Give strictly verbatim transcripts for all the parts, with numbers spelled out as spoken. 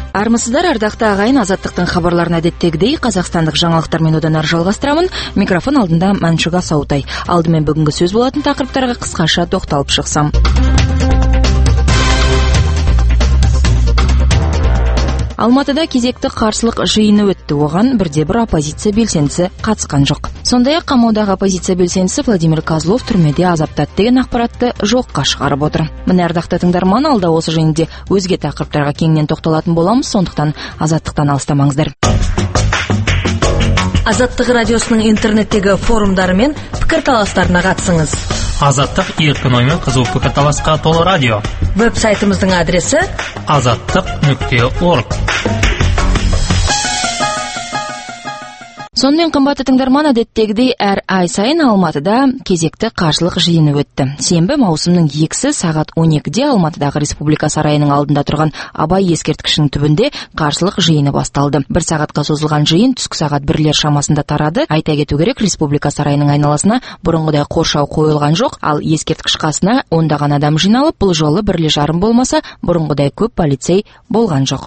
Армысыздар, ардақты ағайын, азаттықтың хабарларын әдеттегідей қазақстандық жаңалықтармен одан ары жалғастырамын. Микрофон алдында Мәншүк Асаутай. Алдымен бүгінгі сөз болатын тақырыптарға қысқаша тоқталып шықсам. Алматыда кезекті қарсылық жиыны өтті. Оған бірде-бір оппозиция белсендісі қатысқан жоқ. Сондай-ақ қамаудағы оппозиция белсендісі Владимир Козлов түрмеде азаптады деген ақпаратты жоққа шығарып отыр. Міне, ардақты тыңдарман, алда осы жиында өзге тақырыптарға кеңінен тоқталатын боламыз, сондықтан азаттықтан алыстамаңыздар. Азаттық радиосының интернеттегі форумдары мен пікірталастарына қатысыңыз. Азаттық еркін оймен қызу пікірталасқа толы радио. Веб-сайтымыздың адресі азаттық нүкте орг. Сонымен қымбатты тыңдарман, әдеттегідей әр ай сайын Алматыда кезекті қарсылық жиыны өтті. Сенбі маусымның екісі сағат он екіде Алматыдағы Республика сарайының алдында тұрған Абай ескерткішінің түбінде қарсылық жиыны басталды. Бір сағатқа созылған жиын түскі сағат бірлер шамасында тарады. Айта кету керек, Республика сарайының айналасына бұрынғыдай қоршау қойылған жоқ, ал ескерткіш қасына ондаған адам жиналып, бұл жолы бірле жарым болмаса, бұрынғыдай көп полицей болған жоқ.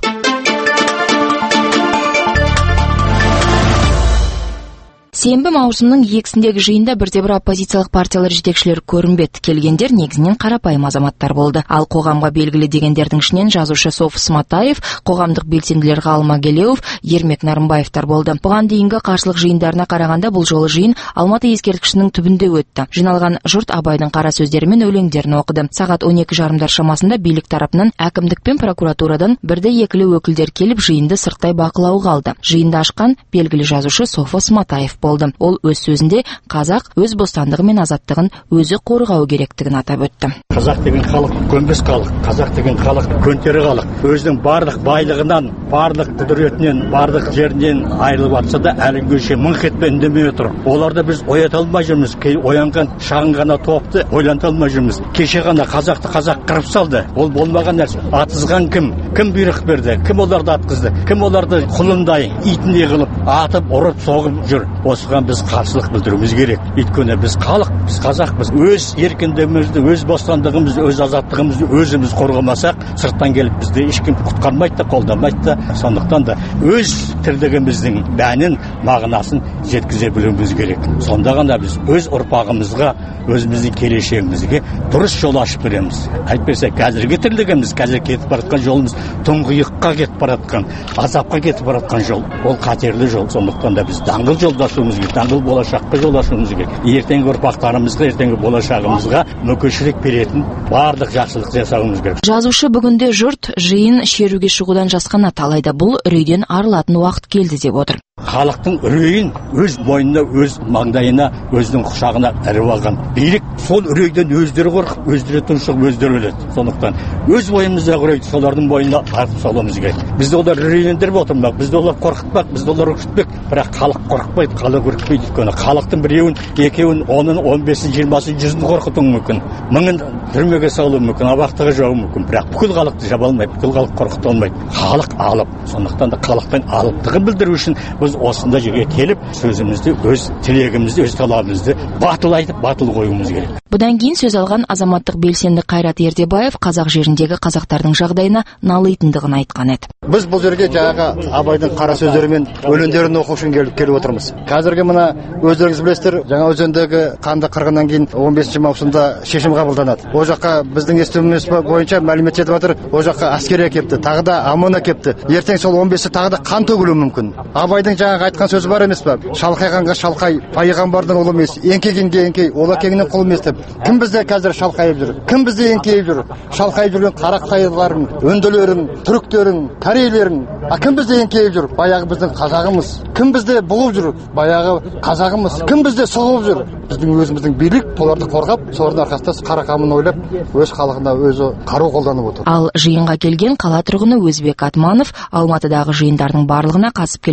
Сенбі маусымның екісіндегі жиында бірде-бір оппозициялық партиялар жетекшілері көрінбеді. Келгендер негізінен қарапайым азаматтар болды. Ал қоғамға белгілі дегендердің ішінен жазушы Софы Сматаев, қоғамдық белсенділер Ғалым Агелеуов, Ермек Нарымбаевтар болды. Бұған дейінгі қарсылық жиындарына қарағанда бұл жолы жиын Алматы ескерткішінің түбінде өтті. Жиналған жұрт Абайдың қара сөздері мен өлеңдерін оқыды. Сағат он екі жарымдар шамасында билік тарапынан әкімдік пен прокуратурадан бірде-екілі өкілдер келіп жиынды сырттай бақылауға алды. Жиынды ашқан белгілі жазушы Софы Сматаев болды. Ол өз сөзінде қазақ өз бостандығы мен азаттығын өзі қорғау керектігін атап өтті. Қазақ деген халық көнбес халық, қазақ деген халық көнтері халық. Өзінің барлық байлығынан, барлық құдіретінен, барлық жерінен айырылып жатса да әлі күнге мыңқ етпей үндемей отыр. Оларды біз оята алмай жүрміз. Кей оянған шағын ғана топты ойланта алмай жүрміз. Кеше ғана қазақты қазақ қырып салды. Ол болмаған нәрсе. Атызған кім? Кім бұйрық берді? Кім оларды атқызды? Кім оларды құлындай, итіндей қылып атып, ұрып, соғып жүр? Осыған біз қарсылық білдіруіміз керек. Өйткені біз халық, біз қазақпыз. Өз еркіндігімізді, өз бостандығымызды, өз азаттығымызды өзіміз қорғамасақ, сырттан келіп бізді ешкім құтқармайды да, қолдамайды да. Сондықтан да өз тірлігіміздің мәнін, мағынасын жеткізе білуіміз керек. Сонда ғана біз өз ұрпағымызға, өзіміздің келешегімізге дұрыс жол ашып береміз. Әйтпесе қазіргі тірлігіміз, қазір кетіп баратқан жолымыз тұңғиыққа кетіп баратқан, азапқа кетіп баратқан жол. Ол қатерлі жол. Сондықтан да біз даңғыл жолдасуымыз керек, даңғыл болашаққа жолдасуымыз керек. Ертеңгі ұрпақтарымызға, ертеңгі болашағымызға мүмкіншілік беретін барлық жақсылық жасауымыз керек. Жазушы бүгінде жұрт жиын шеруге шығудан жасқана, талайда бұл үрейден арылатын уақыт келді деп отыр. Халықтың үрейін өз мойнына, өз маңдайына, өзінің құшағына іліп алған. Билік сол үрейден өздері қорқып, өздері тұншығып, өздері өледі. Сондықтан өз бойымызда үрейді солардың бойына артып салуымыз керек. Бізді олар үрейлендіріп отырмақ, бізді олар қорқытпақ, бізді олар үркітпек. Бірақ халық қорқытпайды, халық үркітпейді. Өйткені халықтың біреуін, екеуін, онын, он бесін, жиырмасын, жүзін қорқытуы мүмкін. Мыңын түрмеге салуы мүмкін, абақтыға жабуы мүмкін. Бірақ бүкіл халықты жаба алмайды, бүкіл халық қорқыта алмайды. Халық алып, сондықтан да халықтың алыптығын білдіру үшін біз осында жерге келіп, сөзімізді, өз тілегімізді, өз талабымызды батыл айтып, батыл қоюымыз керек. Бұдан кейін сөз алған азаматтық белсенді Қайрат Ердебаев қазақ жеріндегі қазақтардың жағдайына налитындығын айтқан еді. Біз бұл жерге жаңағы Абайдың қара сөздері мен өлеңдерін оқу үшін келіп келіп отырмыз. Қазіргі мына өздеріңіз білесіздер, жаңа өзендегі қанды қырғыннан кейін он бесінші маусымда шешім қабылданады. Ол жаққа біздің естуіміз бойынша мәлімет жетіп жатыр, ол жаққа әскери әкепті, тағы да ОМОН әкепті. Ертең сол он бесі тағы да қан төгілуі мүмкін. Абайдың жаңағы айтқан сөзі бар емес пе? Шалқайғанға шалқай, пайғамбардың ұлы емес, еңкейгенге еңкей, ол әкеңнің құлы емес деп. Кім бізде қазір шалқайып жүр? Кім бізде еңкейіп жүр? Шалқайып жүрген қарақытайларың, өнділерің, түріктерің, корейлерің. А кім бізде еңкейіп жүр? Баяғы біздің қазағымыз. Кім бізде бұғып жүр? Баяғы қазағымыз. Кім бізде соғып жүр? Біздің өзіміздің билік оларды қорғап, солардың арқасында қара қамын ойлап, өз халқына өзі қару қолданып отыр. Ал жиынға келген қала тұрғыны Өзбек Атманов Алматыдағы жиындардың барлығына қатысып келе жатқандығын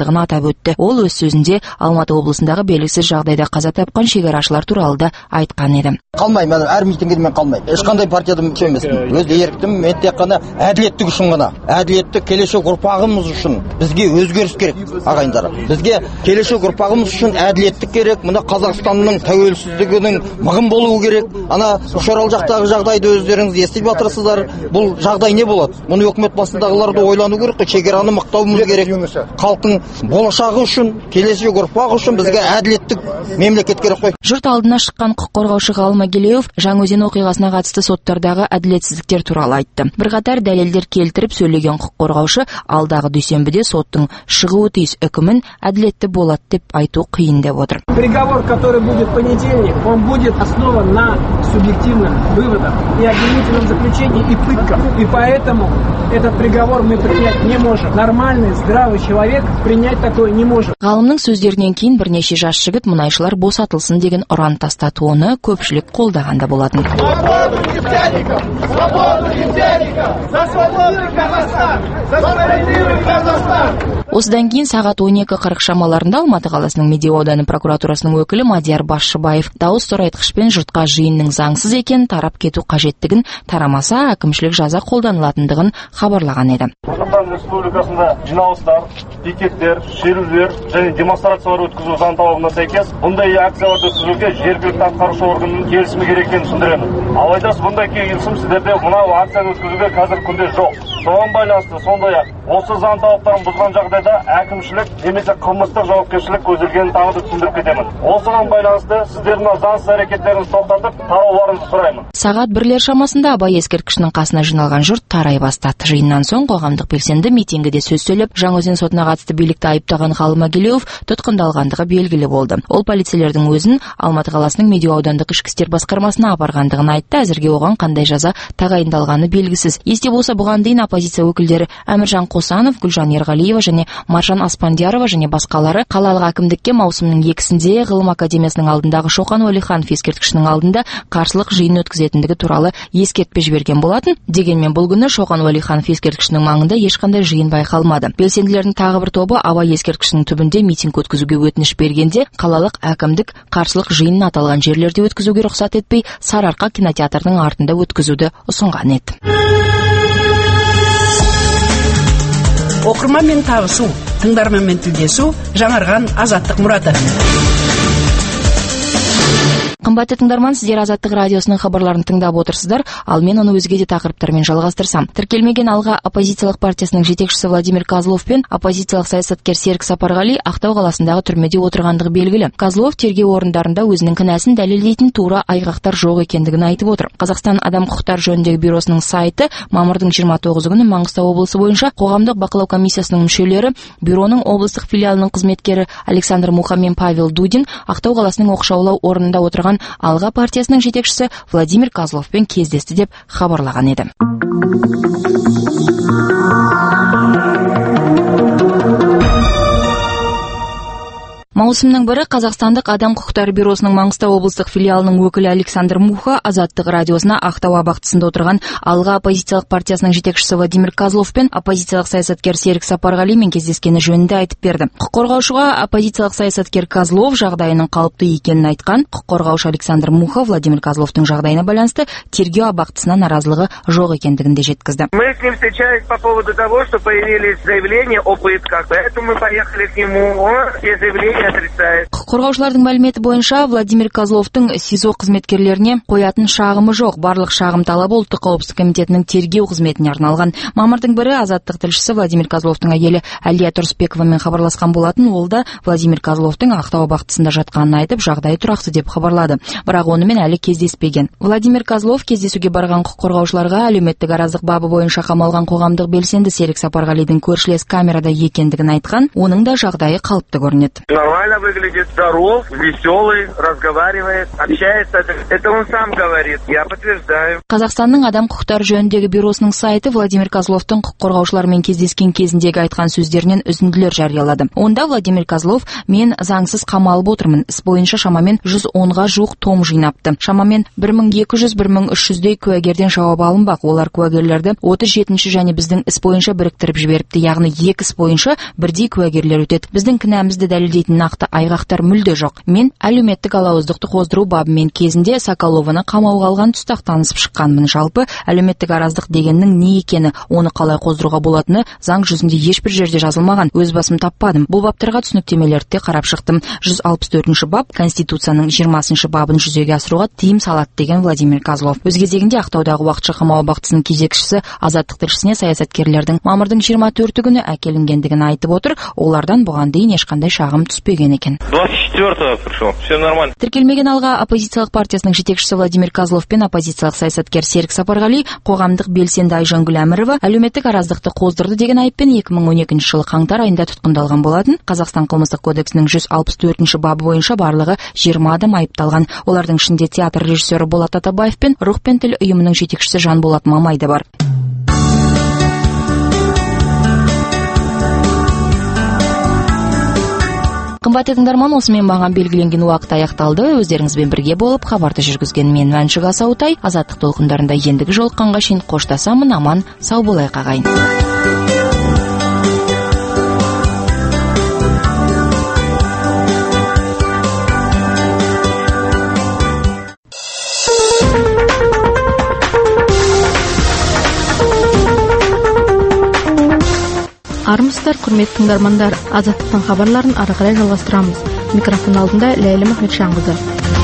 жатқандығын атап өтті. Ол өз сөзінде Алматы облысындағы белгісіз жағдайда қаза тапқан шекарашылар туралы да айтқан еді. Қалмаймын, әр митингіде мен қалмаймын. Ешқандай партияда мүше емеспін. Өз еркім, мен тек қана әділеттік үшін ғана, әділетті келешек ұрпағымыз үшін бізге өзгеріс керек, ағайындар. Бізге келешек ұрпағымыз үшін әділеттік керек. Мына Қазақстанның тәуелсіздігінің мығым болуы керек. Ана Үшарал жақтағы жағдайды өздеріңіз естіп жатырсыздар. Бұл жағдай не болады? Мұны үкімет басындағыларды ойлану керек, шекараны мықтауымыз керек. Халықтың болашағы үшін, келешек ұрпағы үшін бізге әділеттік мемлекет керек қой. Жұрт алдына шыққан құқық қорғаушы Ғалым Агилеев Жаңаөзен оқиғасына қатысты соттардағы әділетсіздіктер туралы айтты. Бірқатар дәлелдер келтіріп сөйлеген құқық қорғаушы алдағы дүйсенбіде соттың шығуы тиіс үкімін әділетті болады деп айту қиын деп отыр. Приговор, который будет в понедельник, он будет основан на субъективных выводах и обвинительном заключении и пытках. И поэтому этот приговор мы принять не можем. Нормальный, здравый человек принять такое не может. Ғалымның сөздерінен кейін бірнеше жас жігіт мұнайшылар босатылсын деген ұран тастады, оны көпшілік қолдағанда болатын. Свободу нефтяников! Свободу нефтяников! За свободный Казахстан! За справедливый Казахстан! Осыдан кейін сағат он екі қырық шамаларында Алматы қаласының Медеу ауданы прокуратурасының өкілі Мадияр Басшыбаев дауыс зорайтқышпен жұртқа жиынның заңсыз екенін, тарап кету қажеттігін, тарамаса әкімшілік жаза қолданылатындығын хабарлаған еді. Қазақстан Республикасында жиналыстар, пикеттер, шерулер және демонстрациялар өткізу заң талабына сәйкес бұндай акцияларды өткізуге жергілікті атқарушы органның келісімі керек екенін түсіндіремін. Алайда бұндай келісім сіздерде мынау акцияны өткізуге қазір күнде жоқ. Соған байланысты сондай-ақ осы заң талаптарын бұзған жағдайда әкімшілік немесе қылмыстық жауапкершілік көзделгенін тағы да түсіндіріп кетемін. Осыған байланысты сіздердің заңсыз әрекеттеріңізді тоқтатып тарауларыңызды сұраймын. Сағат бірлер шамасында Абай ескерткішінің қасына жиналған жұрт тарай бастады. Жиыннан соң қоғамдық белсенді митингіде сөз сөйлеп, Жаңаөзен сотына қатысты билікті айыптаған Ғалым Агилеев тұтқындалғандығы белгілі болды. Ол полицейлердің өзін Алматы қаласының Медеу аудандық ішкі істер басқармасына апарғандығын айтты. Әзірге оған қандай жаза тағайындалғаны белгісіз. Есте болса, бұған дейін оппозиция өкілдері Әміржан Қосанов, Гүлжан Ерғалиева және Маржан Аспандиярова және басқалары қалалық әкімдікке маусымның екісінде Ғылым академиясының алдындағы Шоқан Уәлиханов ескерткішінің алдында қарсылық жиын өткізетіндігі туралы ескертпе жіберген болатын. Дегенмен бұл күні Шоқан Уәлиханов ескерткішінің маңында ешқандай жиын байқалмады. Белсенділердің тағы бір тобы Абай ескерткішінің түбінде митинг өткізуге өтініш бергенде, қалалық әкімдік қарсылық жиынын аталған жерлерде өткізуге рұқсат етпей, Сарыарқа кинотеатрының артында өткізуді ұсынған еді. Оқырманмен табысу, тыңдарманмен тілдесу, жаңарған Азаттық мұраты. Қымбатты тыңдарман, сіздер Азаттық радиосының хабарларын тыңдап отырсыздар, ал мен оны өзге де тақырыптармен жалғастырсам. Тіркелмеген Алға оппозициялық партиясының жетекшісі Владимир Козлов пен оппозициялық саясаткер Серік Сапарғали Ақтау қаласындағы түрмеде отырғандығы белгілі. Козлов тергеу орындарында өзінің кінәсін дәлелдейтін тура айғақтар жоқ екендігін айтып отыр. Қазақстан адам құқықтары жөніндегі бюросының сайты мамырдың жиырма тоғызы күні Маңғыстау облысы бойынша қоғамдық бақылау комиссиясының мүшелері, бюроның облыстық филиалының қызметкері Александр Муха мен Павел Дудин Ақтау қаласының оқшаулау орнында отырған Алға партиясының жетекшісі Владимир Козловпен кездесті деп хабарлаған еді. Маусымның бірі Қазақстандық адам құқықтары бюросының Маңғыстау облыстық филиалының өкілі Александр Муха Азаттық радиосына Ақтау абақтысында отырған Алға оппозициялық партиясының жетекшісі Владимир Козлов пен оппозициялық саясаткер Серік Сапарғалимен кездескені жөнінде айтып берді. Құқық қорғаушыға оппозициялық саясаткер Козлов жағдайының қалыпты екенін айтқан. Құқық қорғаушы Александр Муха Владимир Козловтың жағдайына байланысты тергеу абақтысына наразылығы жоқ екендігін де жеткізді. Мы с ним встречались по поводу того, что появились заявления о пытках, поэтому мы поехали к нему, он все заявления отрицает. Құқық қорғаушылардың мәліметі бойынша Владимир Козловтың СИЗО қызметкерлеріне қоятын шағымы жоқ. Барлық шағым талабы ұлттық қауіпсіздік комитетінің тергеу қызметіне арналған. Мамырдың бірі Азаттық тілшісі Владимир Козловтың әйелі Әлия Тұрысбековамен хабарласқан болатын. Ол да Владимир Козловтың Ақтау абақтысында жатқанын айтып, жағдайы тұрақты деп хабарлады. Бірақ онымен әлі кездеспеген. Владимир Козлов кездесуге барған құқық қорғаушыларға әлеуметтік араздық бабы бойынша қамалған қоғамдық белсенді Серік Сапарғалидің көршілес камерада екендігін айтқан. Оның да жағдайы қалыпты көрінеді. нормально выглядит, здоров, веселый, разговаривает, общается. Это он сам говорит, я подтверждаю. Қазақстанның адам құқықтары жөніндегі бюросының сайты Владимир Козловтың құқық қорғаушылармен кездескен кезіндегі айтқан сөздерінен үзінділер жариялады. Онда Владимир Козлов: "Мен заңсыз қамалып отырмын. Іс бойынша шамамен жүз онға жуық том жинапты. Шамамен бір мың екі жүз - бір мың үш жүздей куәгерден жауап алынбақ. Олар куәгерлерді отыз жетінші және біздің іс бойынша біріктіріп жіберіпті. Яғни екі іс бойынша бірдей куәгерлер өтеді. Біздің кінәмізді дәлелдейтін нақты айғақтар мүлде жоқ. Мен әлеуметтік алауыздықты қоздыру бабымен кезінде Соколованы қамауға алған тұста танысып шыққанмын. Жалпы әлеуметтік араздық дегеннің не екені, оны қалай қоздыруға болатыны заң жүзінде ешбір жерде жазылмаған. Өз басым таппадым. Бұл баптарға түсініктемелерді де қарап шықтым. жүз алпыс төртінші бап Конституцияның жиырмасыншы бабын жүзеге асыруға тыйым салады" деген Владимир Козлов. Өз кезегінде Ақтаудағы уақытша қамау абақтысының кезекшісі Азаттық тілшісіне саясаткерлердің мамырдың жиырма төрті күні әкелінгендігін айтып отыр. Олардан бұған дейін ешқандай шағым түспеген екен. двадцать четвёртого пришел. Все нормально. Тіркелмеген алға оппозициялық партиясының жетекшісі Владимир Козлов пен оппозициялық саясаткер Серік Сапарғали қоғамдық белсенді Айжангүл Әмірова әлеуметтік араздықты қоздырды деген айыппен екі мың он екінші жылы қаңтар айында тұтқындалған болатын. Қазақстан қылмыстық кодексінің жүз алпыс төртінші бабы бойынша барлығы жиырма адам айыпталған. Олардың ішінде театр режиссері Болат Атабаев пен Рух пен тіл ұйымының жетекшісі Жанболат Мамай да бар. Қымбатты тыңдарман, осымен маған белгіленген уақыт аяқталды. Өздеріңізбен бірге болып хабарды жүргізген мен Мәншүк Асаутай. Азаттық толқындарында ендігі жолыққанға шейін қоштасамын. Аман, сау болайық ағайын. Армысыздар, құрметті тыңдармандар. Азаттықтың хабарларын ары қарай жалғастырамыз. Микрофон алдында Ләйлі Махметжанқызы.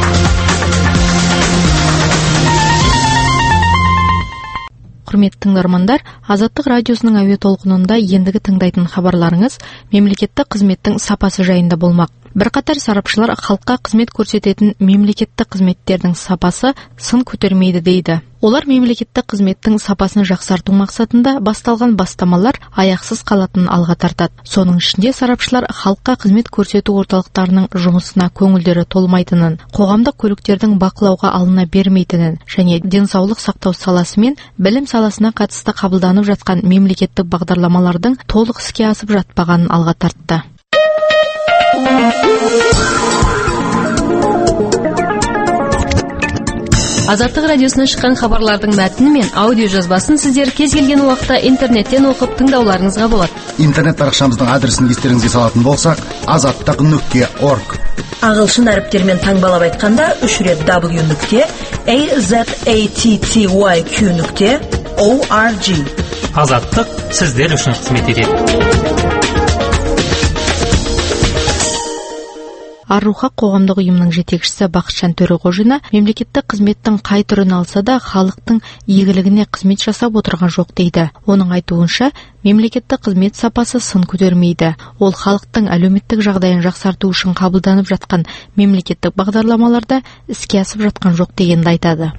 Құрметті тыңдармандар, Азаттық радиосының әуе толқынында ендігі тыңдайтын хабарларыңыз мемлекеттік қызметтің сапасы жайында болмақ. Бірқатар сарапшылар халыққа қызмет көрсететін мемлекеттік қызметтердің сапасы сын көтермейді дейді. Олар мемлекеттік қызметтің сапасын жақсарту мақсатында басталған бастамалар аяқсыз қалатынын алға тартады. Соның ішінде сарапшылар халыққа қызмет көрсету орталықтарының жұмысына көңілдері толмайтынын, қоғамдық көліктердің бақылауға алына бермейтінін және денсаулық сақтау саласы мен білім саласына қатысты қабылданып жатқан мемлекеттік бағдарламалардың толық іске асып жатпағанын алға тартты. Азаттық радиосынан шыққан хабарлардың мәтіні мен аудио жазбасын сіздер кез келген уақытта интернеттен оқып тыңдауларыңызға болады. Интернет парақшамыздың адресін естеріңізге салатын болсақ, азаттық нүкте орг. Ағылшын әріптермен таңбалап айтқанда үш рет w нүкте azatty нүкте org. Азаттық сіздер үшін қызмет етеді. Арруха қоғамдық ұйымының жетекшісі Бақытжан Төреғожина мемлекеттік қызметтің қай түрін алса да халықтың игілігіне қызмет жасап отырған жоқ дейді. Оның айтуынша, мемлекеттік қызмет сапасы сын көтермейді. Ол халықтың әлеуметтік жағдайын жақсарту үшін қабылданып жатқан мемлекеттік бағдарламаларда іске асып жатқан жоқ дегенді айтады.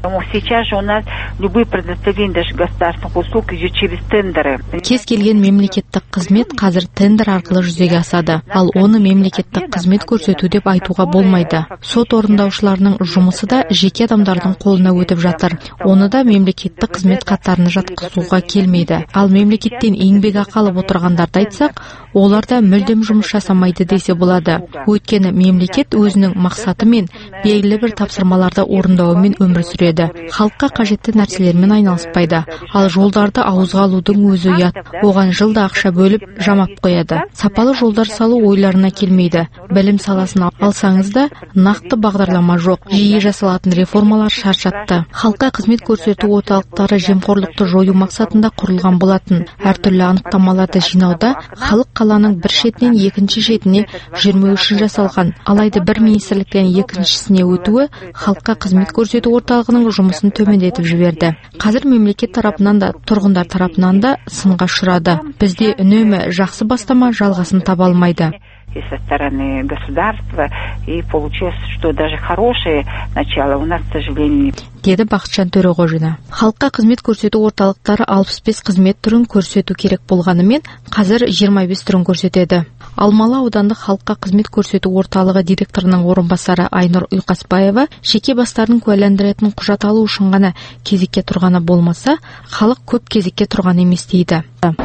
Кез келген мемлекеттік қызмет қазір тендер арқылы жүзеге асады, ал оны мемлекеттік қызмет көрсетуде айтуға болмайды. Сот орындаушыларының жұмысы да жеке адамдардың қолына өтіп жатыр. Оны да мемлекеттік қызмет қатарына жатқызуға келмейді. Ал мемлекеттен еңбек ақы алып отырғандарды айтсақ, олар да мүлдем жұмыс жасамайды десе болады. Өйткені мемлекет өзінің мақсаты мен белгілі бір тапсырмаларды орындауымен өмір сүреді. Халыққа қажетті нәрселермен айналыспайды. Ал жолдарды ауызға алудың өзі ұят. Оған жылда ақша бөліп жамап қояды. Сапалы жолдар салу ойларына келмейді. Білім саласын алсаңыз да нақты бағдарлама жоқ. Жиі жасалатын реформалар шаршатты. Халыққа қызмет көрсету орталықтары жемқорлықты жою мақсатында құрылған болатын. Әртүрлі анықтамаларды жинауда халық қаланың бір шетінен екінші шетіне жүрмеу үшін жасалған. Алайда бір министрліктен екіншісіне өтуі халыққа қызмет көрсету орталығының жұмысын төмендетіп жіберді. Қазір мемлекет тарапынан да, тұрғындар тарапынан да сынға ұшырады. Бізде үнемі жақсы бастама жалғасын таба алмайды. И со стороны государства, и получилось, что даже хорошее начало у нас, к сожалению, не... деді Бақытжан Төреғожина. Халыққа қызмет көрсету орталықтары алпыс бес қызмет түрін көрсету керек болғанымен, қазір жиырма бес түрін көрсетеді. Алмалы аудандық халыққа қызмет көрсету орталығы директорының орынбасары Айнұр Ұйқасбаева жеке бастардың куәландыратын құжат алу үшін ғана кезекке тұрғаны болмаса, халық көп кезекке тұрған емес дейді.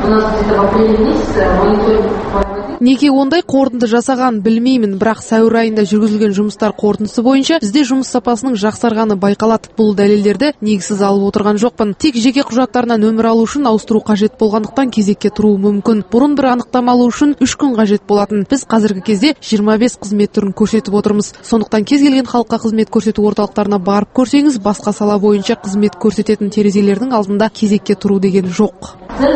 Неге ондай қорытынды жасаған білмеймін, бірақ сәуір айында жүргізілген жұмыстар қорытындысы бойынша бізде жұмыс сапасының жақсарғаны байқалады. Бұл дәлелдерді негізсіз алып отырған жоқпын. Тек жеке құжаттарына нөмір алу үшін ауыстыру қажет болғандықтан кезекке тұру мүмкін. Бұрын бір анықтама алу үшін үш күн қажет болатын. Біз қазіргі кезде жиырма бес қызмет түрін көрсетіп отырмыз. Сондықтан кез келген халыққа қызмет көрсету орталықтарына барып көрсеңіз, басқа сала бойынша қызмет көрсететін терезелердің алдында кезекке тұру деген жоқ.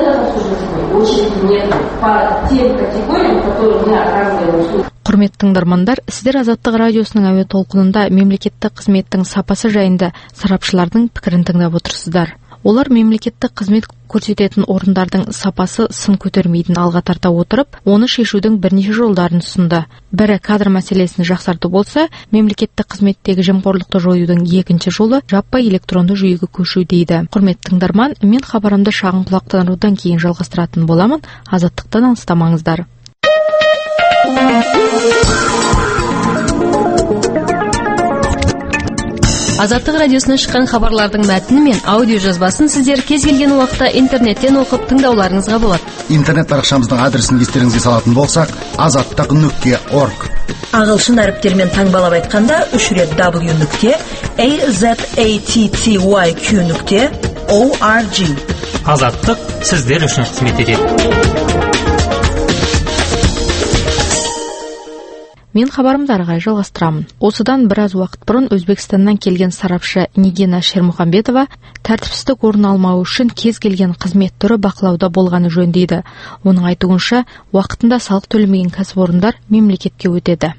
Құрметті тыңдармандар, сіздер Азаттық радиосының әуе толқынында мемлекеттік қызметтің сапасы жайында сарапшылардың пікірін тыңдап отырсыздар. Олар мемлекеттік қызмет көрсететін орындардың сапасы сын көтермейтін алға тарта отырып, оны шешудің бірнеше жолдарын ұсынды. Бірі кадр мәселесін жақсарту болса, мемлекеттік қызметтегі жемқорлықты жоюдың екінші жолы жаппай электронды жүйеге көшу дейді. Құрметті тыңдарман, мен хабарымды шағын құлақтандырудан кейін жалғастыратын боламын. Азаттықтан алыстамаңыздар. Азаттық радиосынан шыққан хабарлардың мәтіні мен аудио жазбасын сіздер кез келген уақытта интернеттен оқып тыңдауларыңызға болады. Интернет парақшамыздың адресін естеріңізге салатын болсақ, азаттық нүкте орг. Ағылшын әріптермен таңбалап айтқанда үш рет w нүкте azatty нүкте org. Азаттық сіздер үшін қызмет етеді. Мен хабарымды ары қарай жалғастырамын. Осыдан біраз уақыт бұрын Өзбекстаннан келген сарапшы Нигина Шермухамбетова тәртіпсіздік орын алмау үшін кез келген қызмет түрі бақылауда болғаны жөн дейді. Оның айтуынша, уақытында салық төлемеген кәсіпорындар мемлекетке өтеді.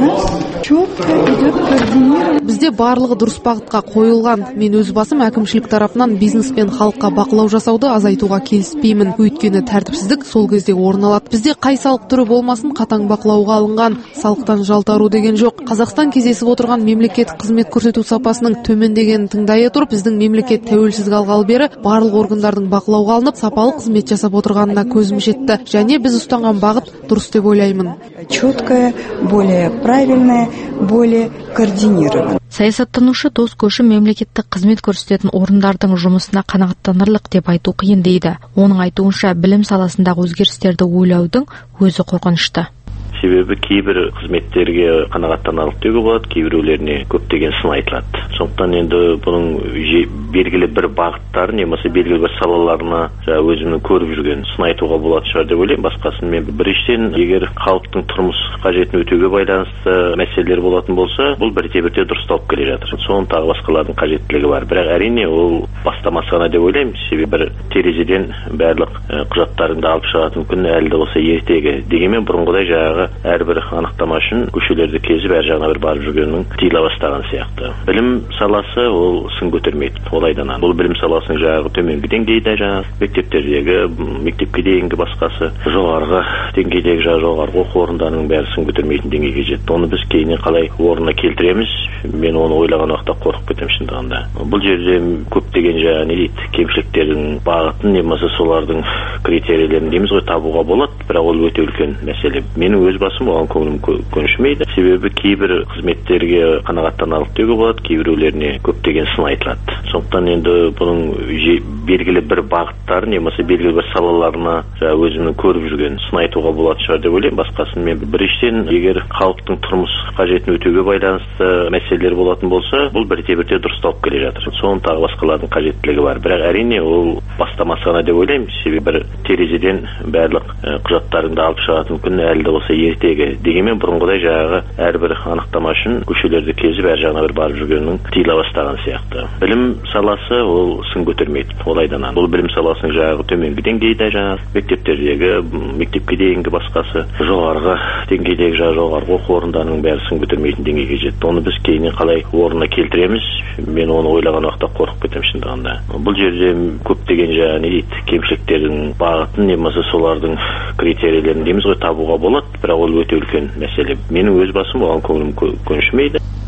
Бізде барлығы дұрыс бағытқа қойылған. Мен өз басым әкімшілік тарапынан бизнес пен халыққа бақылау жасауды азайтуға келіспеймін. Өйткені тәртіпсіздік сол кезде орын алады. Бізде қай салық түрі болмасын қатаң бақылауға алынған. Салықтан жалтару деген жоқ. Қазақстан кездесіп отырған мемлекеттік қызмет көрсету сапасының төмендегенін тыңдай отырып, біздің мемлекет тәуелсіздік алғалы бері барлық органдардың бақылауға алынып, сапалы қызмет жасап отырғанына көзім жетті. Және біз ұстанған бағыт дұрыс деп ойлаймын. Четкое, более правильное, более координированное. Саясаттанушы Дос Көші мемлекеттік қызмет көрсететін орындардың жұмысына қанағаттанарлық деп айту қиын дейді. Оның айтуынша, білім саласындағы өзгерістерді ойлаудың өзі қорқынышты. Себебі кейбір қызметтерге қанағаттанарлық деуге болады, кейбіреулеріне көптеген сын айтылады. Сондықтан енді бұның белгілі бір бағыттарын, немесе белгілі бір салаларына өзімнің көріп жүрген сын айтуға болады шығар деп ойлаймын. Басқасын мен біріншіден, егер халықтың тұрмыс қажетін өтеуге байланысты мәселелер болатын болса, бұл бірте-бірте дұрысталып келе жатыр. Соның тағы басқалардың қажеттілігі бар. Бірақ әрине ол бастамасы ғана деп ойлаймын. Себебі бір терезеден барлық құжаттарыңды алып шығатын күн әлі де болса ертегі. Дегенмен бұрынғыдай жаңағы әрбір анықтама үшін көшелерді кезіп әр жағына бір барып жүргеннің тиыла бастаған сияқты. Білім саласы ол сын көтермейді. Олайдан анық. Бұл білім саласының жаңағы төменгі деңгейде, жаңағы мектептердегі, мектепке дейінгі басқасы, жоғарғы деңгейдегі жаңағы жоғарғы оқу орындарының бәрі сын көтермейтін деңгейге жетті. Оны біз кейіннен қалай орнына келтіреміз? Мен оны ойлаған уақытта қорқып кетемін шындығында. Бұл жерде көптеген жаңағы не дейді, кемшіліктердің бағытын, немесе солардың критерийлерін дейміз ғой, табуға болады, бірақ ол өте үлкен мәселе. Менің өз басым оған көңілім көншімейді. Себебі кейбір қызметтерге қанағаттанарлық деуге болады, кейбіреулеріне көптеген сын айтылады. Сондықтан енді бұның белгілі бір бағыттарын, немесе белгілі бір салаларына өзімнің көріп жүрген сын айтуға болады шығар деп ойлаймын. Басқасын мен біріншіден, егер халықтың тұрмыс қажетін өтеуге байланысты мәселелер болатын болса, бұл бірте-бірте дұрысталып келе жатыр. Соның тағы басқалардың қажеттілігі бар. Бірақ әрине ол бастамасы ғана деп ойлаймын. Себебі бір терезеден барлық құжаттарыңды алып шығатын күн әлі де болса ертегі. Дегенмен бұрынғыдай жаңағы әрбір анықтама үшін көшелерді кезіп әр жағына бір барып жүргеннің тиыла бастаған сияқты. Білім саласы ол сын көтермейді. Олайдан анық. Бұл білім саласының жаңағы төменгі деңгейде, жаңағы мектептердегі, мектепке дейінгі басқасы, жоғарғы деңгейдегі жаңағы жоғарғы оқу орындарының бәрі сын көтермейтін деңгейге жетті. Оны біз кейіннен қалай орнына келтіреміз? Мен оны ойлаған уақытта қорқып кетемін шындығында. Бұл жерде көптеген жаңағы не дейді, кемшіліктердің бағытын, немесе солардың критерийлерін дейміз ғой, табуға болады, бірақ ол өте үлкен мәселе. Менің өз басым оған көңілім көншімейді.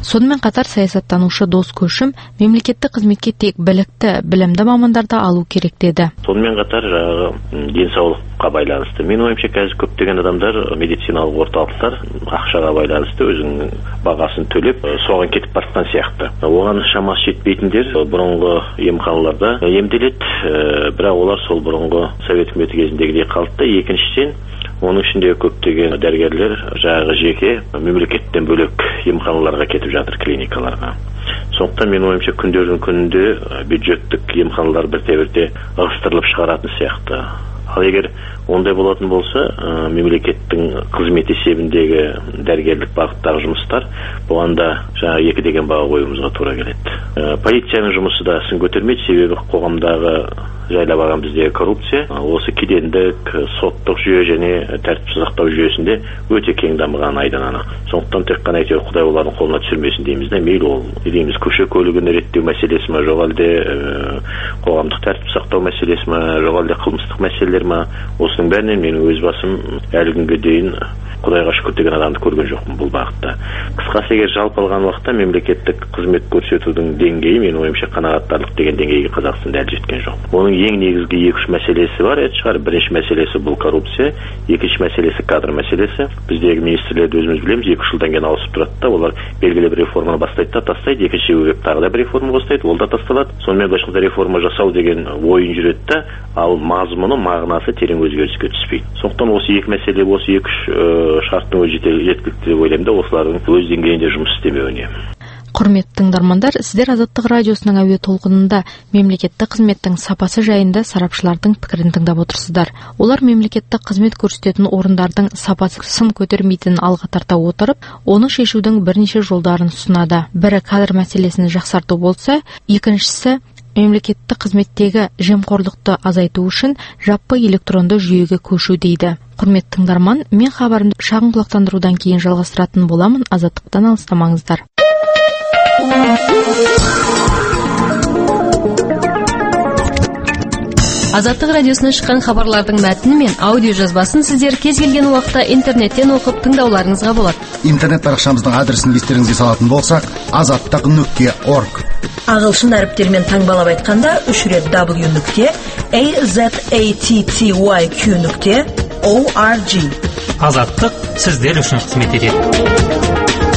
Сонымен қатар саясаттанушы Дос Көшім мемлекеттік қызметке тек білікті, білімді мамандарды алу керек деді. Сонымен қатар жаңағы денсаулыққа байланысты. Мен ойымша қазір көптеген адамдар медициналық орталықтар ақшаға байланысты өзінің бағасын төлеп, соған кетіп бартқан сияқты. Оған шамасы жетпейтіндер бұрынғы емханаларда емделеді, бірақ олар сол бұрынғы совет үкіметі кезіндегідей қалды. Екіншіден, оның ішінде көптеген дәрігерлер жаңағы жеке мемлекеттен бөлек емханаларға кетіп жатыр, клиникаларға. Сондықтан мен ойымша күндердің күнінде бюджеттік емханалар бірте-бірте ығыстырылып шығаратын сияқты. Ал егер ондай болатын болса, мемлекеттің қызмет есебіндегі дәрігерлік бағыттағы жұмыстар бұған да жаңа екі деген баға қоюымызға тура келеді. Полицияның жұмысы да сын көтермейді, себебі қоғамдағы жайлап алған біздегі коррупция осы кедендік, соттық жүйе және тәртіп сақтау жүйесінде өте кең дамыған айдан анық. Сондықтан тек қана әйтеуір Құдай олардың қолына түсірмесін дейміз де, мейлі ол дейміз көше көлігін реттеу мәселесі ме, жоқ әлде қоғамдық тәртіп сақтау мәселесі ме, жоқ әлде қылмыстық мәселелер ме, осының бәрінен менің өз басым әлі күнге дейін Құдайға шүкір деген адамды көрген жоқпын бұл бағытта. Қысқасы, егер жалпы алған уақытта мемлекеттік қызмет көрсетудің деңгейі мен ойымша қанағаттарлық деген деңгейге Қазақстанда әлі жеткен жоқ. Оның ең негізгі екі-үш мәселесі бар еді шығар. Бірінші мәселесі бұл коррупция, екінші мәселесі кадр мәселесі. Біздегі министрлерді өзіміз білеміз, екі-үш жылдан кейін ауысып тұрады да, олар белгілі бір реформаны бастайды да тастайды, екінші өбеп тағы да бір реформа бастайды, ол да тасталады. Сонымен былайша реформа жасау деген ойын жүреді да, ал мазмұны, мағынасы терең өзгеріске түспейді. Сондықтан осы екі мәселе, осы екі-үш шарттың өзі жеткілікті деп ойлаймын да, осылардың өз деңгейінде жұмыс істемеуіне. Құрметті тыңдармандар, сіздер Азаттық радиосының әуе толқынында мемлекеттік қызметтің сапасы жайында сарапшылардың пікірін тыңдап отырсыздар. Олар мемлекеттік қызмет көрсететін орындардың сапасы сын көтермейтінін алға тарта отырып, оны шешудің бірнеше жолдарын ұсынады. Бірі кадр мәселесін жақсарту болса, екіншісі мемлекеттік қызметтегі жемқорлықты азайту үшін жаппай электронды жүйеге көшу дейді. Құрметті тыңдарман, мен хабарымды шағын құлақтандырудан кейін жалғастыратын боламын. Азаттықтан алыстамаңыздар. Азаттық радиосынан шыққан хабарлардың мәтіні мен аудио жазбасын сіздер кез келген уақытта интернеттен оқып тыңдауларыңызға болады. Интернет парақшамыздың адресін естеріңізге салатын болсақ, азаттық нүкте орг. Ағылшын әріптермен таңбалап айтқанда үш рет w нүкте azatty нүкте org. Азаттық сіздер үшін қызмет етеді.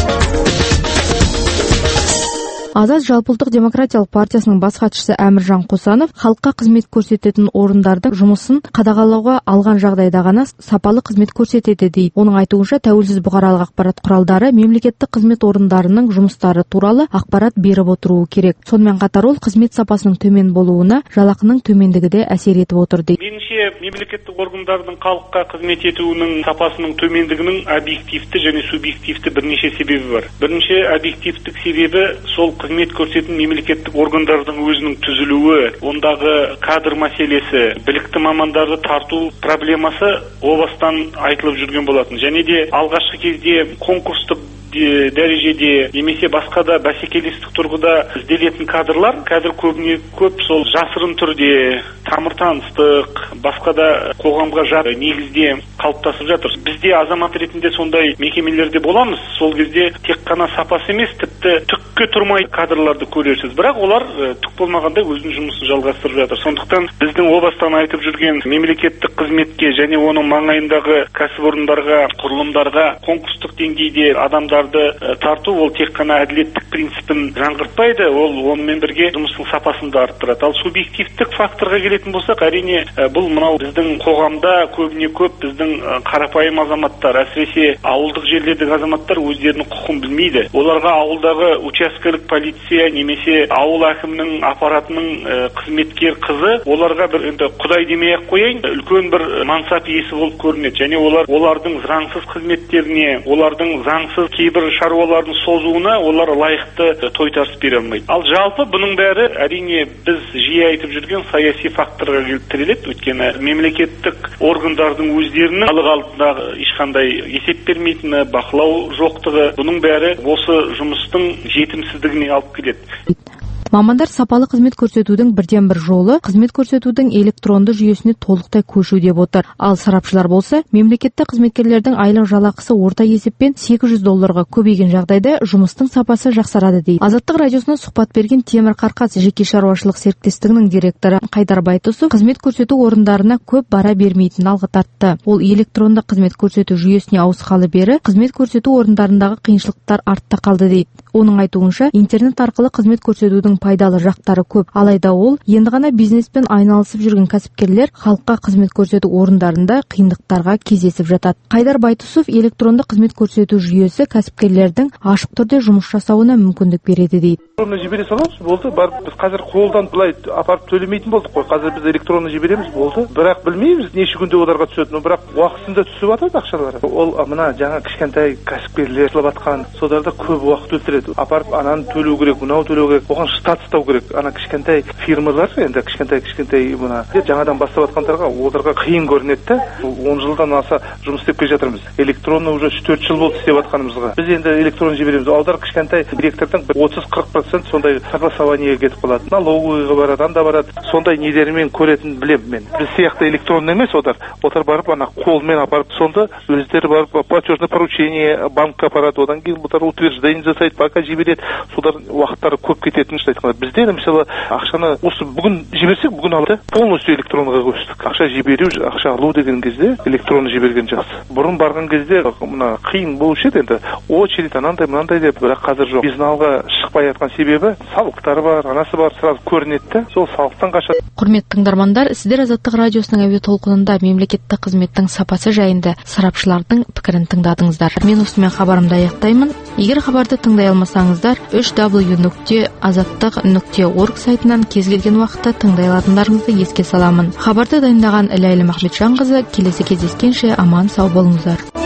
Азат жалпыұлттық демократиялық партиясының бас хатшысы Әміржан Қосанов халыққа қызмет көрсететін орындардың жұмысын қадағалауға алған жағдайда ғана сапалы қызмет көрсетеді дейді. Оның айтуынша, тәуелсіз бұқаралық ақпарат құралдары мемлекеттік қызмет орындарының жұмыстары туралы ақпарат беріп отыруы керек. Сонымен қатар ол қызмет сапасының төмен болуына жалақының төмендігі де әсер етіп отыр дейді. Меніңше, мемлекеттік органдардың халыққа қызмет етуінің сапасының төмендігінің объективті және субъективті бірнеше себебі бар. Бірінші объективтік себебі сол қызмет көрсететін мемлекеттік органдардың өзінің түзілуі, ондағы кадр мәселесі, білікті мамандарды тарту проблемасы о бастан айтылып жүрген болатын. Және де алғашқы кезде конкурстық дәрежеде немесе басқа да бәсекелестік тұрғыда ізделетін кадрлар қазір көбіне көп сол жасырын түрде тамыр таныстық, басқа да қоғамға жат негізде қалыптасып жатыр. Бізде азамат ретінде сондай мекемелерде боламыз. Сол кезде тек қана сапасы емес, тіпті түкке тұрмай кадрларды көрерсіз. Бірақ олар түк болмағанда өзінің жұмысын жалғастырып жатыр. Сондықтан біздің о бастан айтып жүрген мемлекеттік қызметке және оның маңайындағы кәсіпорындарға, құрылымдарға конкурстық деңгейде адамдар тарту, ол тек қана әділеттік принципін жаңғыртпайды, ол онымен бірге жұмыстың сапасын да арттырады. Ал субъективтік факторға келетін болсақ, әрине бұл мынау біздің қоғамда көбіне көп біздің қарапайым азаматтар, әсіресе ауылдық жерлердегі азаматтар өздерінің құқын білмейді. Оларға ауылдағы учаскелік полиция немесе ауыл әкімінің аппаратының қызметкер қызы оларға бір енді құдай демей-ақ қояйын, үлкен бір мансап иесі болып көрінеді. Және олар олардың заңсыз қызметтеріне, олардың заңсыз кейбір шаруалардың созуына олар лайықты тойтарыс бере алмайды. Ал жалпы бұның бәрі әрине біз жиі айтып жүрген саяси факторға келіп тіреледі. Өйткені мемлекеттік органдардың өздерінің халық алдында ешқандай есеп бермейтіні, бақылау жоқтығы, бұның бәрі осы жұмыстың жетімсіздігіне алып келеді. Мамандар сапалы қызмет көрсетудің бірден бір жолы қызмет көрсетудің электронды жүйесіне толықтай көшу деп отыр. Ал сарапшылар болса, мемлекеттік қызметкерлердің айлық жалақысы орта есеппен сегіз жүз долларға көбейген жағдайда жұмыстың сапасы жақсарады дейді. Азаттық радиосына сұхбат берген Темір Қарқас жеке шаруашылық серіктестігінің директоры Қайдар Байтусов қызмет көрсету орындарына көп бара бермейтінін алға тартты. Ол электронды қызмет көрсету жүйесіне ауысқалы бері қызмет көрсету орындарындағы қиыншылықтар артта қалды дейді. Оның айтуынша, интернет арқылы қызмет көрсетудің пайдалы жақтары көп. Алайда ол енді ғана бизнеспен айналысып жүрген кәсіпкерлер халыққа қызмет көрсету орындарында қиындықтарға кездесіп жатады. Қайдар Байтусов электронды қызмет көрсету жүйесі кәсіпкерлердің ашық түрде жұмыс жасауына мүмкіндік береді дейді. Электронды жібере саламыз, болды. Барып біз қазір қолдан былай апарып төлемейтін болдық қой. Қазір біз электронды жібереміз, болды. Бірақ білмейміз неше күнде оларға түсетінін, бірақ уақытында түсіп жатады ақшалары. Ол мына жаңа кішкентай кәсіпкерлер жасап жатқан, соларда көп уақыт өлтіреді. Апарып ананы төлеу керек, мынау төлеу керек. Оған штат ұстау керек. Ана кішкентай фирмалар енді кішкентай кішкентай мына жаңадан бастап жатқандарға оларға қиын көрінеді да. он жылдан аса жұмыс істеп келе жатырмыз. Электронды уже үш төрт жыл болды істеп жатқанымызға. Біз енді электронды жібереміз. Алдар кішкентай директордың отыз қырық процент сондай согласованиеге кетіп қалады. Налоговыйға барады, анда барады. Сондай недермен көретінін білемін мен. Біз сияқты электронды емес олар. Олар барып ана қолмен апарып сонда өздері барып платежное поручение банкқа апарады. Одан кейін бұлар утверждение жасайды, пока жібереді. Солар уақыттары көп кететінін айтқандар. Бізде мысалы ақшаны осы бүгін жіберсек, бүгін алды. Полностью электронға көштік. Ақша жіберу, ақша алу деген кезде электронды жіберген жақсы. Бұрын барған кезде мына қиын болушы еді енді. Очередь анандай мынандай деп, бірақ қазір жоқ. Безналға шықпай жатқан себебі салықтары бар, анасы бар, сразу көрінеді. Сол салықтан қашады. Құрметті тыңдармандар, сіздер Азаттық радиосының әуе толқынында мемлекеттік қызметтің сапасы жайында сарапшылардың пікірін тыңдадыңыздар. Мен осымен хабарымды аяқтаймын. Егер хабарды тыңдай алмасаңыздар, үш дабл ю нүкте азаттық нүкте орг сайтынан кез келген уақытта тыңдай алатындарыңызды еске саламын. Хабарды дайындаған Ләйлі Махметжанқызы, келесі кездескенше аман сау болыңыздар.